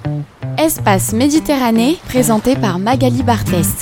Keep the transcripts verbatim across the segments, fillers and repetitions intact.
Espace Méditerranée, présenté par Magali Barthès.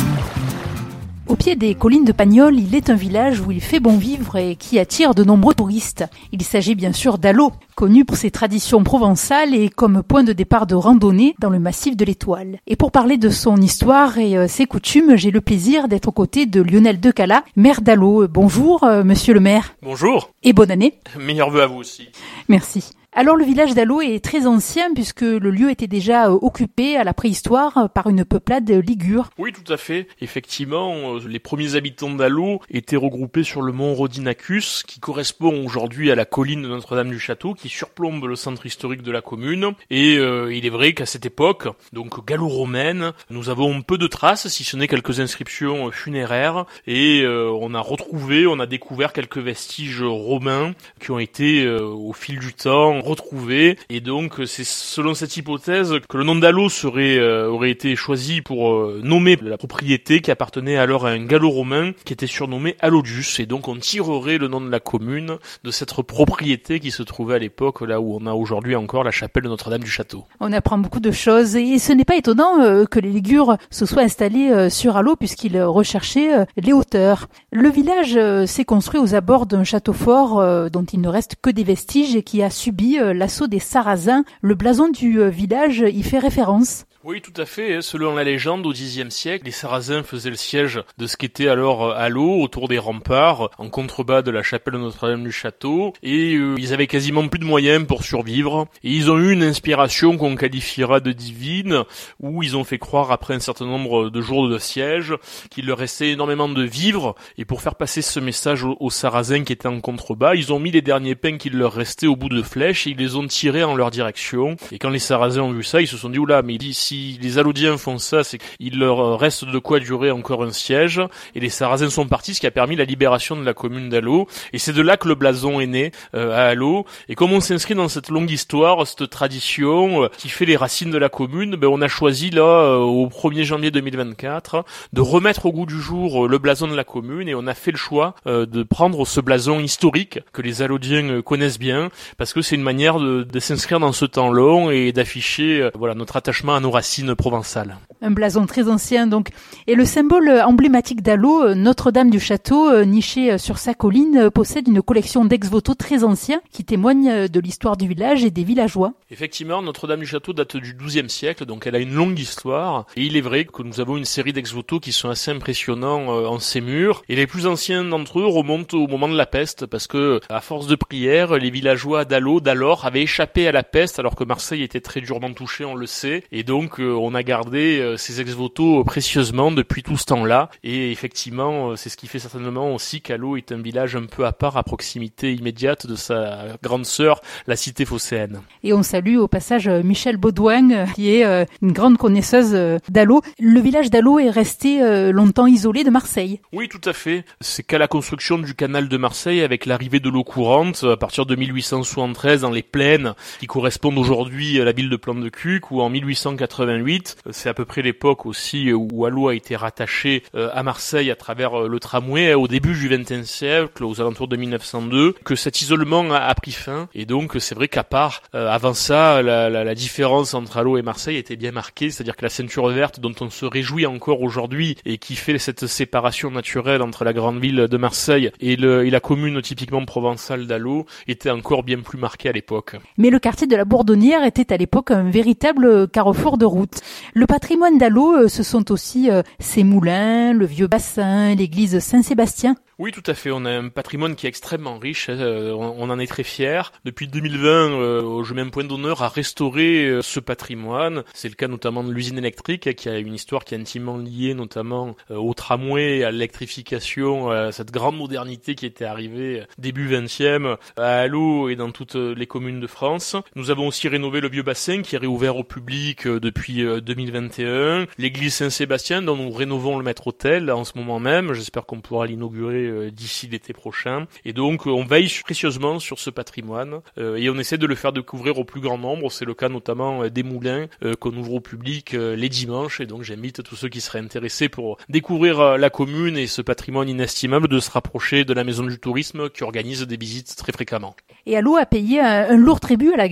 Au pied des collines de Pagnol, il est un village où il fait bon vivre et qui attire de nombreux touristes. Il s'agit bien sûr d'Allot, connu pour ses traditions provençales et comme point de départ de randonnée dans le massif de l'Étoile. Et pour parler de son histoire et euh, ses coutumes, j'ai le plaisir d'être aux côtés de Lionel Decala, maire d'Allot. Bonjour, euh, monsieur le maire. Bonjour. Et bonne année. Meilleurs vœux à vous aussi. Merci. Alors le village d'Allot est très ancien puisque le lieu était déjà euh, occupé à la préhistoire euh, par une peuplade ligure. Oui, tout à fait. Effectivement, euh, les premiers habitants d'Allot étaient regroupés sur le mont Rhodinacus, qui correspond aujourd'hui à la colline de Notre-Dame-du-Château, qui surplombe le centre historique de la commune. Et euh, il est vrai qu'à cette époque, donc gallo-romaine, nous avons peu de traces, si ce n'est quelques inscriptions funéraires. Et euh, on a retrouvé, on a découvert quelques vestiges romains qui ont été, euh, au fil du temps, retrouvés, et donc c'est selon cette hypothèse que le nom d'Allot serait euh, aurait été choisi pour euh, nommer la propriété qui appartenait alors à un gallo-romain qui était surnommé Allodius, et donc on tirerait le nom de la commune de cette propriété qui se trouvait à l'époque là où on a aujourd'hui encore la chapelle de Notre-Dame-du-Château. On apprend beaucoup de choses et ce n'est pas étonnant euh, que les Ligures se soient installés euh, sur Allot puisqu'ils recherchaient euh, les hauteurs. Le village euh, s'est construit aux abords d'un château fort euh, dont il ne reste que des vestiges et qui a subi l'assaut des Sarrasins. Le blason du village y fait référence. Oui, tout à fait. Selon la légende, au dixième siècle, les Sarrasins faisaient le siège de ce qu'était alors Allot, autour des remparts, en contrebas de la chapelle de Notre-Dame-du-Château, et euh, ils avaient quasiment plus de moyens pour survivre. Et ils ont eu une inspiration qu'on qualifiera de divine, où ils ont fait croire, après un certain nombre de jours de siège, qu'il leur restait énormément de vivres. Et pour faire passer ce message aux, aux Sarrasins qui étaient en contrebas, ils ont mis les derniers pains qu'il leur restait au bout de flèches, et ils les ont tirés en leur direction. Et quand les Sarrasins ont vu ça, ils se sont dit, oula, mais ici, si les Allodiens font ça, c'est qu'il leur reste de quoi durer encore un siège. Et les Sarrasins sont partis, ce qui a permis la libération de la commune d'Allot. Et c'est de là que le blason est né euh, à Allot. Et comme on s'inscrit dans cette longue histoire, cette tradition euh, qui fait les racines de la commune, ben on a choisi là, euh, au premier janvier deux mille vingt-quatre, de remettre au goût du jour euh, le blason de la commune. Et on a fait le choix euh, de prendre ce blason historique que les Allodiens euh, connaissent bien, parce que c'est une manière de, de s'inscrire dans ce temps long et d'afficher euh, voilà notre attachement à nos racines provençales. Un blason très ancien donc. Et le symbole emblématique d'Allot, Notre-Dame du Château, niché sur sa colline, possède une collection d'ex-voto très anciens qui témoignent de l'histoire du village et des villageois. Effectivement, Notre-Dame du Château date du douzième siècle, donc elle a une longue histoire. Et il est vrai que nous avons une série d'ex-voto qui sont assez impressionnants en ces murs. Et les plus anciens d'entre eux remontent au moment de la peste, parce que, à force de prières, les villageois d'Allot, d'alors, avaient échappé à la peste, alors que Marseille était très durement touchée, on le sait. Et donc, on a gardé ces ex-voto précieusement depuis tout ce temps-là. Et effectivement, c'est ce qui fait certainement aussi qu'Allot est un village un peu à part, à proximité immédiate de sa grande sœur, la cité phocéenne. Et on salue au passage Michel Baudouin, qui est une grande connaisseuse d'Allot. Le village d'Allot est resté longtemps isolé de Marseille. Oui, tout à fait. C'est qu'à la construction du canal de Marseille, avec l'arrivée de l'eau courante, à partir de mille huit cent soixante-treize, dans les plaines qui correspondent aujourd'hui à la ville de Plan-de-Cuc, ou en mille huit cent quatre-vingt-huit, c'est à peu près l'époque aussi où Allot a été rattaché à Marseille à travers le tramway, au début du vingtième siècle, aux alentours de mille neuf cent deux, que cet isolement a pris fin. Et donc, c'est vrai qu'à part, euh, avant ça, la, la, la différence entre Allot et Marseille était bien marquée, c'est-à-dire que la ceinture verte, dont on se réjouit encore aujourd'hui, et qui fait cette séparation naturelle entre la grande ville de Marseille et, le, et la commune typiquement provençale d'Allot, était encore bien plus marquée à l'époque. Mais le quartier de la Bourdonnière était à l'époque un véritable carrefour de route. Le patrimoine d'Allot, ce sont aussi euh, ses moulins, le vieux bassin, l'église Saint-Sébastien. Oui, tout à fait. On a un patrimoine qui est extrêmement riche. Euh, on en est très fiers. Depuis deux mille vingt, euh, je mets un point d'honneur à restaurer euh, ce patrimoine. C'est le cas notamment de l'usine électrique, qui a une histoire qui est intimement liée notamment euh, au tramway, à l'électrification, à cette grande modernité qui était arrivée début vingtième à Allot et dans toutes les communes de France. Nous avons aussi rénové le vieux bassin qui est réouvert au public euh, depuis euh, deux mille vingt et un. L'église Saint-Sébastien dont nous rénovons le maître-autel en ce moment même. J'espère qu'on pourra l'inaugurer d'ici l'été prochain. Et donc, on veille précieusement sur ce patrimoine euh, et on essaie de le faire découvrir au plus grand nombre. C'est le cas notamment des moulins euh, qu'on ouvre au public euh, les dimanches. Et donc, j'invite tous ceux qui seraient intéressés pour découvrir euh, la commune et ce patrimoine inestimable de se rapprocher de la Maison du Tourisme qui organise des visites très fréquemment. Et Allot a payé un, un lourd tribut à la guerre.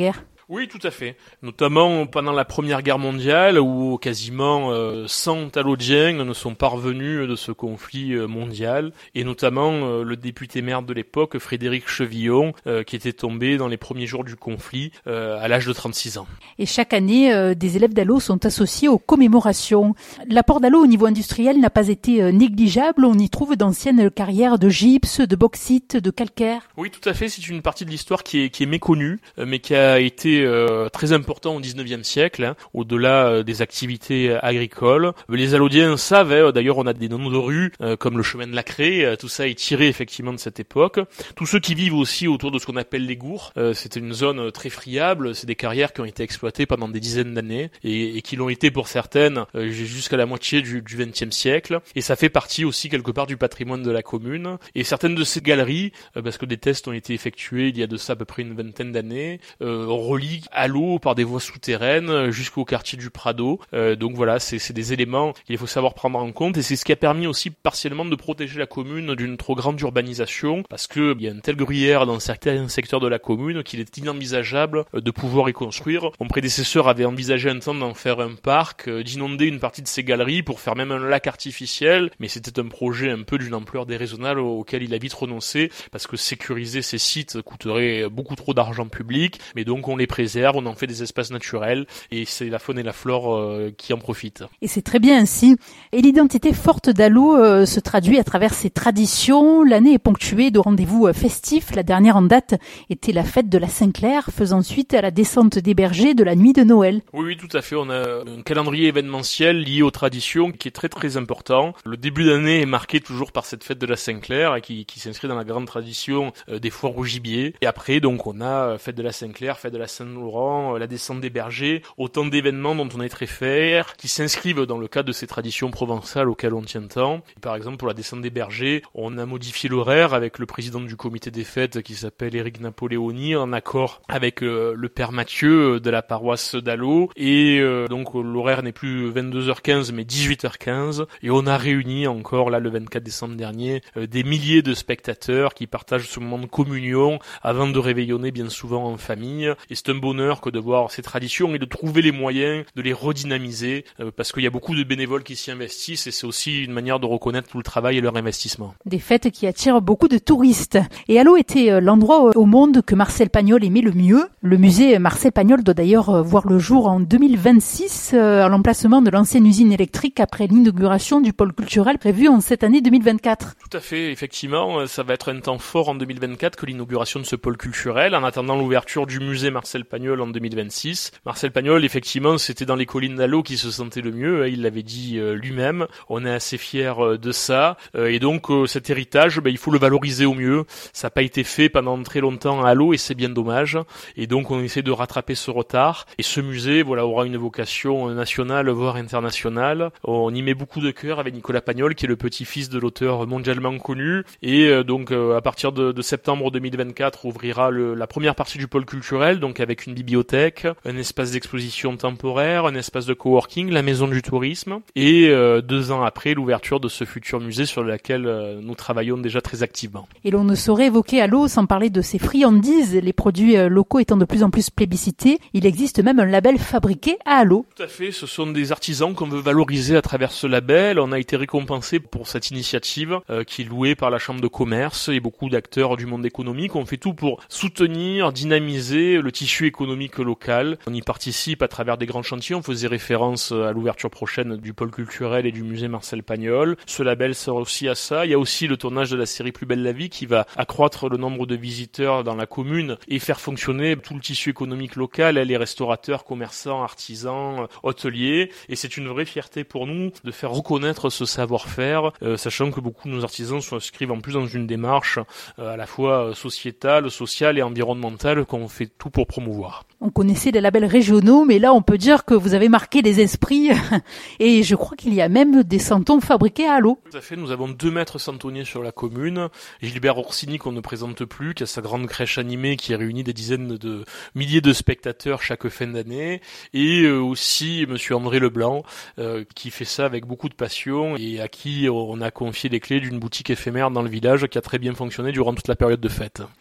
Oui, tout à fait. Notamment pendant la Première Guerre mondiale, où quasiment euh, cent Allodiens ne sont parvenus de ce conflit euh, mondial, et notamment euh, le député maire de l'époque, Frédéric Chevillon, euh, qui était tombé dans les premiers jours du conflit euh, à l'âge de trente-six ans. Et chaque année, euh, des élèves d'Allo sont associés aux commémorations. L'apport d'Allo au niveau industriel n'a pas été euh, négligeable. On y trouve d'anciennes carrières de gypse, de bauxite, de calcaire. Oui, tout à fait. C'est une partie de l'histoire qui est, qui est méconnue, euh, mais qui a été euh, très important au dix-neuvième siècle, hein, au-delà euh, des activités agricoles. Les Allodiens savent, hein, d'ailleurs on a des noms de rues euh, comme le chemin de la Craie, euh, tout ça est tiré effectivement de cette époque. Tous ceux qui vivent aussi autour de ce qu'on appelle les gours, euh, c'était une zone très friable, c'est des carrières qui ont été exploitées pendant des dizaines d'années et, et qui l'ont été pour certaines euh, jusqu'à la moitié du vingtième siècle. Et ça fait partie aussi quelque part du patrimoine de la commune. Et certaines de ces galeries, euh, parce que des tests ont été effectués il y a de ça à peu près une vingtaine d'années, euh, relient Allo par des voies souterraines jusqu'au quartier du Prado. Euh, donc voilà, c'est, c'est des éléments qu'il faut savoir prendre en compte et c'est ce qui a permis aussi partiellement de protéger la commune d'une trop grande urbanisation parce que il y a une telle gruyère dans certains secteurs de la commune qu'il est inenvisageable de pouvoir y construire. Mon prédécesseur avait envisagé un temps d'en faire un parc, d'inonder une partie de ces galeries pour faire même un lac artificiel, mais c'était un projet un peu d'une ampleur déraisonnable auquel il a vite renoncé parce que sécuriser ces sites coûterait beaucoup trop d'argent public, mais donc on les préserve, on en fait des espaces naturels et c'est la faune et la flore euh, qui en profitent. Et c'est très bien ainsi. Et l'identité forte d'Allo euh, se traduit à travers ses traditions. L'année est ponctuée de rendez-vous euh, festifs. La dernière en date était la fête de la Saint-Clair, faisant suite à la descente des bergers de la nuit de Noël. Oui, oui, tout à fait. On a un calendrier événementiel lié aux traditions qui est très très important. Le début d'année est marqué toujours par cette fête de la Saint-Clair qui, qui s'inscrit dans la grande tradition euh, des foires au gibier. Et après, donc, on a fête de la Saint-Clair, fête de la Saint-Laurent, euh, la descente des bergers, autant d'événements dont on est très fiers, qui s'inscrivent dans le cadre de ces traditions provençales auxquelles on tient tant. Et par exemple, pour la descente des bergers, on a modifié l'horaire avec le président du comité des fêtes qui s'appelle Éric Napoléoni, en accord avec euh, le père Mathieu de la paroisse d'Allo. Et euh, donc, l'horaire n'est plus vingt-deux heures quinze, mais dix-huit heures quinze. Et on a réuni encore, là, le vingt-quatre décembre dernier, euh, des milliers de spectateurs qui partagent ce moment de communion avant de réveillonner bien souvent en famille. Et c'est un bonheur que de voir ces traditions et de trouver les moyens de les redynamiser euh, parce qu'il y a beaucoup de bénévoles qui s'y investissent et c'est aussi une manière de reconnaître tout le travail et leur investissement. Des fêtes qui attirent beaucoup de touristes. Et Allo était l'endroit au monde que Marcel Pagnol aimait le mieux. Le musée Marcel Pagnol doit d'ailleurs voir le jour en deux mille vingt-six à l'emplacement de l'ancienne usine électrique après l'inauguration du pôle culturel prévu en cette année deux mille vingt-quatre. Tout à fait, effectivement, ça va être un temps fort en deux mille vingt-quatre que l'inauguration de ce pôle culturel en attendant l'ouverture du musée Marcel Pagnol en deux mille vingt-six. Marcel Pagnol, effectivement, c'était dans les collines d'Allo qui se sentait le mieux, il l'avait dit lui-même. On est assez fiers de ça et donc cet héritage, ben, il faut le valoriser au mieux. Ça n'a pas été fait pendant très longtemps à Allo et c'est bien dommage. Et donc on essaie de rattraper ce retard. Et ce musée, voilà, aura une vocation nationale voire internationale. On y met beaucoup de cœur avec Nicolas Pagnol qui est le petit-fils de l'auteur mondialement connu. Et euh, donc euh, à partir de, de septembre deux mille vingt-quatre ouvrira le, la première partie du pôle culturel, donc avec une bibliothèque, un espace d'exposition temporaire, un espace de coworking, la maison du tourisme. Et euh, deux ans après, l'ouverture de ce futur musée sur lequel euh, nous travaillons déjà très activement. Et l'on ne saurait évoquer Allo sans parler de ses friandises, les produits locaux étant de plus en plus plébiscités. Il existe même un label fabriqué à Allo. Tout à fait, ce sont des artisans qu'on veut valoriser à travers ce label. On a été récompensé pour cette initiative euh, qui est louée par la Chambre de commerce et beaucoup d'acteurs du monde économique. On fait tout pour soutenir, dynamiser le tissu économique local. On y participe à travers des grands chantiers. On faisait référence à l'ouverture prochaine du pôle culturel et du musée Marcel Pagnol. Ce label sert aussi à ça. Il y a aussi le tournage de la série Plus belle la vie qui va accroître le nombre de visiteurs dans la commune et faire fonctionner tout le tissu économique local, les restaurateurs, commerçants, artisans, hôteliers. Et c'est une vraie fierté pour nous de faire reconnaître ce savoir-faire, euh, sachant que beaucoup de nos artisans s'inscrivent en plus dans une démarche euh, à la fois sociétale, sociale et environnementale qu'on fait tout pour promouvoir. On connaissait les labels régionaux, mais là on peut dire que vous avez marqué les esprits et je crois qu'il y a même des santons fabriqués à Allo. Tout à fait, nous avons deux maîtres santonniers sur la commune. Gilbert Orsini qu'on ne présente plus, qui a sa grande crèche animée qui réunit des dizaines de milliers de spectateurs chaque fin d'année, et euh, aussi monsieur André Leblanc euh, qui fait ça avec beaucoup de passion et à qui on a confié les clés d'une boutique éphémère dans le village qui a très bien fonctionné durant toute la période de fête.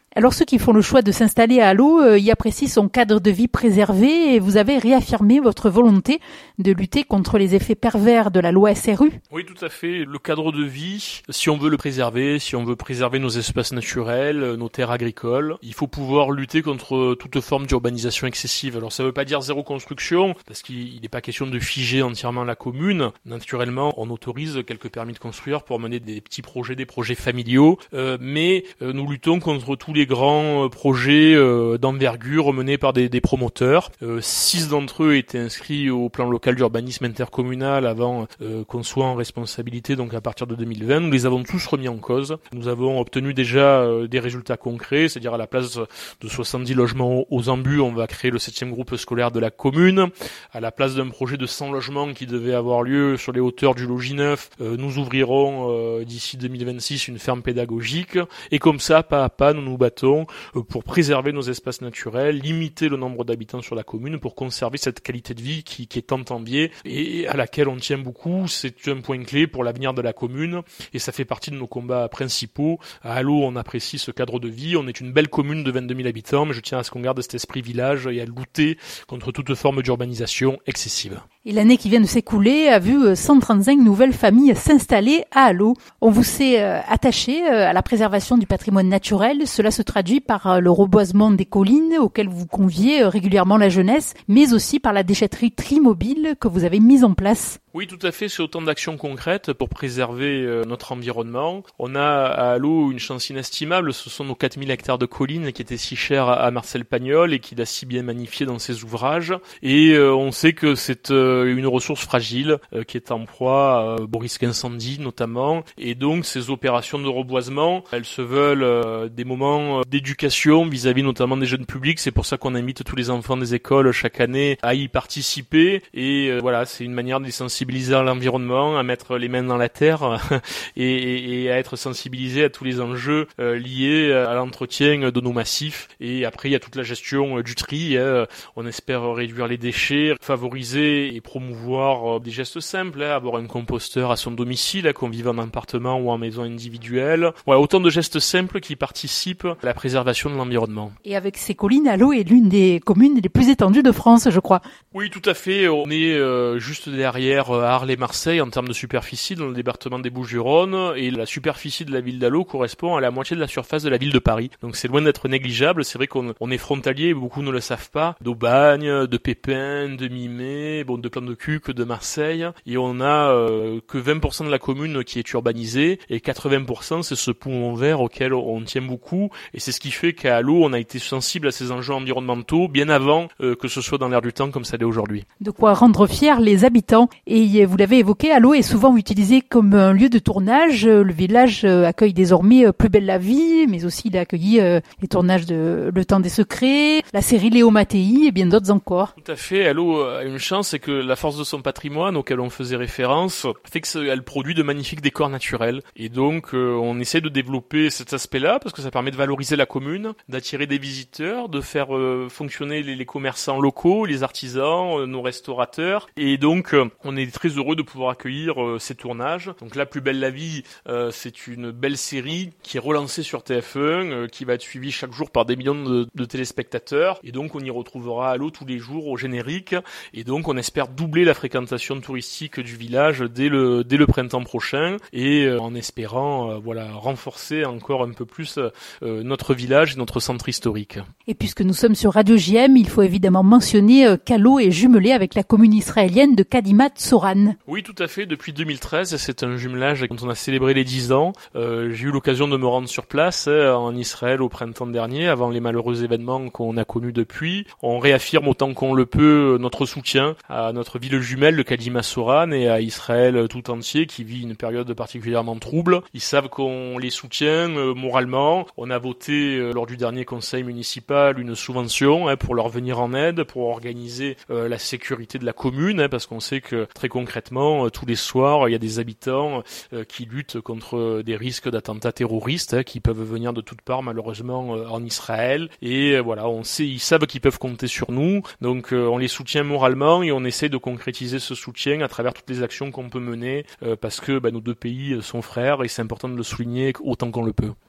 Alors ceux qui font le choix de s'installer à Allaux euh, y apprécient son cadre de vie préservé et vous avez réaffirmé votre volonté de lutter contre les effets pervers de la loi S R U. Oui, tout à fait. Le cadre de vie, si on veut le préserver, si on veut préserver nos espaces naturels, nos terres agricoles, il faut pouvoir lutter contre toute forme d'urbanisation excessive. Alors ça ne veut pas dire zéro construction, parce qu'il n'est pas question de figer entièrement la commune. Naturellement, on autorise quelques permis de construire pour mener des petits projets, des projets familiaux, euh, mais euh, nous luttons contre tous les grands projets euh, d'envergure menés par des, des promoteurs. Euh, six d'entre eux étaient inscrits au plan local d'urbanisme intercommunal avant euh, qu'on soit en responsabilité, donc à partir de deux mille vingt. Nous les avons tous remis en cause. Nous avons obtenu déjà euh, des résultats concrets, c'est-à-dire à la place de soixante-dix logements aux embus, on va créer le septième groupe scolaire de la commune. À la place d'un projet de cent logements qui devait avoir lieu sur les hauteurs du logis neuf, euh, nous ouvrirons euh, d'ici deux mille vingt-six une ferme pédagogique. Et comme ça, pas à pas, nous nous battons pour préserver nos espaces naturels, limiter le nombre d'habitants sur la commune pour conserver cette qualité de vie qui, qui est tant enviée et à laquelle on tient beaucoup. C'est un point clé pour l'avenir de la commune et ça fait partie de nos combats principaux. À Allaux, on apprécie ce cadre de vie. On est une belle commune de vingt-deux mille habitants, mais je tiens à ce qu'on garde cet esprit village et à lutter contre toute forme d'urbanisation excessive. Et l'année qui vient de s'écouler a vu cent trente-cinq nouvelles familles s'installer à Allaux. On vous s'est attaché à la préservation du patrimoine naturel. Cela se traduit par le reboisement des collines auquel vous conviez régulièrement la jeunesse, mais aussi par la déchetterie Trimobile que vous avez mise en place. Oui, tout à fait. C'est autant d'actions concrètes pour préserver euh, notre environnement. On a à Allaux une chance inestimable. Ce sont nos quatre mille hectares de collines qui étaient si chers à Marcel Pagnol et qu'il a si bien magnifié dans ses ouvrages. Et euh, on sait que c'est euh, une ressource fragile euh, qui est en proie euh, au risque incendie notamment. Et donc ces opérations de reboisement, elles se veulent euh, des moments d'éducation vis-à-vis notamment des jeunes publics. C'est pour ça qu'on invite tous les enfants des écoles chaque année à y participer. Et euh, voilà, c'est une manière de les sensibiliser à l'environnement, à mettre les mains dans la terre et, et, et à être sensibilisé à tous les enjeux euh, liés à l'entretien de nos massifs. Et après, il y a toute la gestion euh, du tri. Hein. On espère réduire les déchets, favoriser et promouvoir euh, des gestes simples, hein, avoir un composteur à son domicile, hein, qu'on vive en appartement ou en maison individuelle. Voilà, autant de gestes simples qui participent à la préservation de l'environnement. Et avec ces collines, Allaux est l'une des communes les plus étendues de France, je crois. Oui, tout à fait. On est euh, juste derrière à Arles et Marseille en termes de superficie dans le département des Bouches-du-Rhône et la superficie de la ville d'Allaux correspond à la moitié de la surface de la ville de Paris. Donc c'est loin d'être négligeable. C'est vrai qu'on on est frontalier, beaucoup ne le savent pas, d'Aubagne, de Pépin, de Mimay, bon, de Plan de Cuques, de Marseille, et on a euh, que vingt pour cent de la commune qui est urbanisée et quatre-vingts pour cent c'est ce poumon vert auquel on tient beaucoup et c'est ce qui fait qu'à Allaux on a été sensible à ces enjeux environnementaux bien avant euh, que ce soit dans l'air du temps comme ça l'est aujourd'hui. De quoi rendre fiers les habitants. Et vous l'avez évoqué, Allaux est souvent utilisé comme un lieu de tournage. Le village accueille désormais Plus belle la vie, mais aussi il a accueilli les tournages de Le temps des secrets, la série Léo Mattei et bien d'autres encore. Tout à fait. Allaux a une chance, c'est que la force de son patrimoine auquel on faisait référence fait qu'elle produit de magnifiques décors naturels. Et donc on essaie de développer cet aspect-là parce que ça permet de valoriser la commune, d'attirer des visiteurs, de faire fonctionner les commerçants locaux, les artisans, nos restaurateurs. Et donc on est très heureux de pouvoir accueillir euh, ces tournages. Donc là, Plus belle la vie, euh, c'est une belle série qui est relancée sur T F un, euh, qui va être suivie chaque jour par des millions de, de téléspectateurs. Et donc on y retrouvera Allaux tous les jours au générique. Et donc on espère doubler la fréquentation touristique du village dès le dès le printemps prochain. Et euh, en espérant euh, voilà renforcer encore un peu plus euh, notre village et notre centre historique. Et puisque nous sommes sur Radio J M, il faut évidemment mentionner euh, qu'Allaux est jumelé avec la commune israélienne de Kadimat Tzoran. Oui, tout à fait. Depuis deux mille treize, c'est un jumelage dont on a célébré les dix ans. Euh, j'ai eu l'occasion de me rendre sur place hein, en Israël au printemps dernier, avant les malheureux événements qu'on a connus depuis. On réaffirme autant qu'on le peut notre soutien à notre ville jumelle, le Kadimat Tzoran, et à Israël tout entier qui vit une période particulièrement trouble. Ils savent qu'on les soutient euh, moralement. On a voté euh, lors du dernier conseil municipal une subvention hein, pour leur venir en aide, pour organiser euh, la sécurité de la commune, hein, parce qu'on sait que très concrètement, euh, tous les soirs, il y a des habitants euh, qui luttent contre des risques d'attentats terroristes hein, qui peuvent venir de toutes parts malheureusement euh, en Israël. Et euh, voilà, on sait, ils savent qu'ils peuvent compter sur nous. Donc euh, on les soutient moralement et on essaie de concrétiser ce soutien à travers toutes les actions qu'on peut mener euh, parce que bah, nos deux pays sont frères et c'est important de le souligner autant qu'on le peut.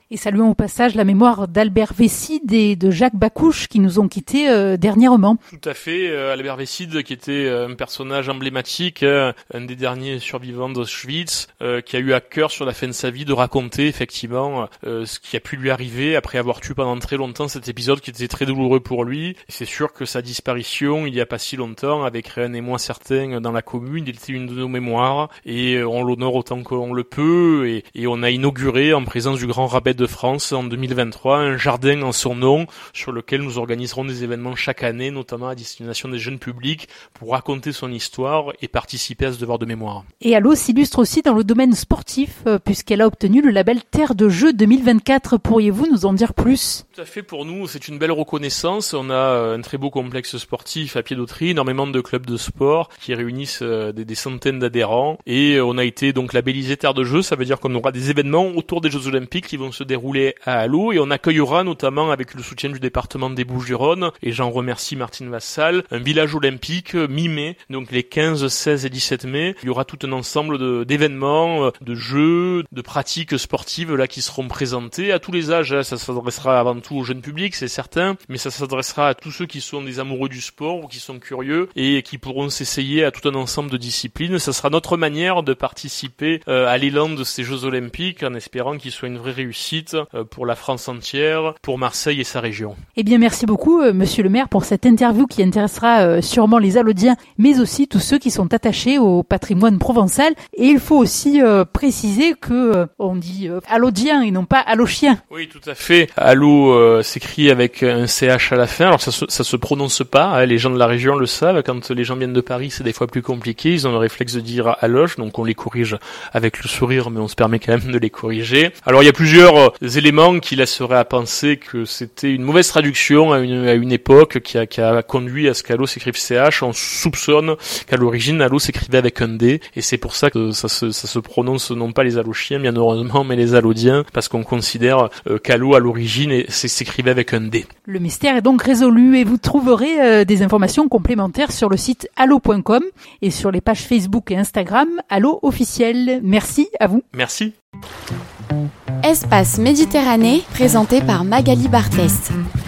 Et saluons au passage la mémoire d'Albert Vesside et de Jacques Bacouche qui nous ont quittés euh, dernièrement. Tout à fait, euh, Albert Vesside qui était euh, un personnage emblématique, euh, un des derniers survivants d'Auschwitz, euh, qui a eu à cœur sur la fin de sa vie de raconter effectivement euh, ce qui a pu lui arriver après avoir tué pendant très longtemps cet épisode qui était très douloureux pour lui. Et c'est sûr que sa disparition, il y a pas si longtemps, avait créé un émoi certain dans la commune. Il était une de nos mémoires et on l'honore autant qu'on le peut. Et, et on a inauguré en présence du grand rabbin de France en deux mille vingt-trois un jardin en son nom sur lequel nous organiserons des événements chaque année, notamment à destination des jeunes publics, pour raconter son histoire et participer à ce devoir de mémoire. Et Allo s'illustre aussi dans le domaine sportif euh, puisqu'elle a obtenu le label Terre de Jeux deux mille vingt-quatre. Pourriez-vous nous en dire plus ? Tout à fait, pour nous, c'est une belle reconnaissance. On a un très beau complexe sportif à Pied-d'Autry, énormément de clubs de sport qui réunissent des, des centaines d'adhérents et on a été donc labellisé Terre de Jeux. Ça veut dire qu'on aura des événements autour des Jeux Olympiques qui vont se dérouler à Allo et on accueillera notamment avec le soutien du département des Bouches-du-Rhône et j'en remercie Martine Vassal, un village olympique mi-mai, donc les quinze, seize et dix-sept mai. Il y aura tout un ensemble de, d'événements, de jeux, de pratiques sportives là qui seront présentés à tous les âges. Ça s'adressera avant tout au jeune public, c'est certain, mais ça s'adressera à tous ceux qui sont des amoureux du sport ou qui sont curieux et qui pourront s'essayer à tout un ensemble de disciplines. Ça sera notre manière de participer euh, à l'élan de ces Jeux Olympiques en espérant qu'ils soient une vraie réussite euh, pour la France entière, pour Marseille et sa région. Eh bien, merci beaucoup, euh, Monsieur le maire, pour cette interview qui intéressera euh, sûrement les Allodiens, mais aussi tous ceux qui sont attachés au patrimoine provençal. Et il faut aussi euh, préciser que euh, on dit euh, Allodien et non pas Allochien. Oui, tout à fait. Allo euh, s'écrit avec un C H à la fin. Alors ça se, ça se prononce pas. Hein, les gens de la région le savent. Quand les gens viennent de Paris, c'est des fois plus compliqué. Ils ont le réflexe de dire Alloche, donc on les corrige avec le sourire, mais on se permet quand même de les corriger. Alors il y a plusieurs euh, éléments qui laisseraient à penser que c'était une mauvaise traduction à une, à une époque qui a, qui a conduit à ce qu'Allo s'écrive C H. On soupçonne qu'à l'origine Allo s'écrivait avec un D, et c'est pour ça que ça se, ça se prononce non pas les Allochiens, bien heureusement, mais les Allodiens, parce qu'on considère euh, qu'Allo à l'origine et s'écrivait avec un D. Le mystère est donc résolu et vous trouverez euh, des informations complémentaires sur le site allo point com et sur les pages Facebook et Instagram Allo officiel. Merci à vous. Merci. Espace Méditerranée, présenté par Magali Barthès.